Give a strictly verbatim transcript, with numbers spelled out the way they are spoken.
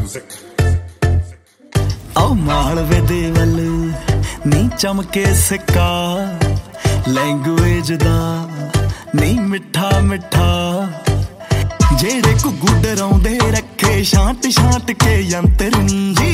ਆਓ ਮਾਲਵੇ ਦੇ ਵੱਲ ਨੀ ਚਮਕੇ ਸਿੱਕਾ ਲੈਂਗੁਏਜ ਦਾ ਨੀ ਮਿੱਠਾ ਮਿੱਠਾ ਜਿਹੜੇ ਘੁੱਗੂ ਡਰਾਉਂਦੇ ਰੱਖੇ ਛਾਂਟ ਛਾਂਟ ਕੇ ਯੰਤਰ ਨੀ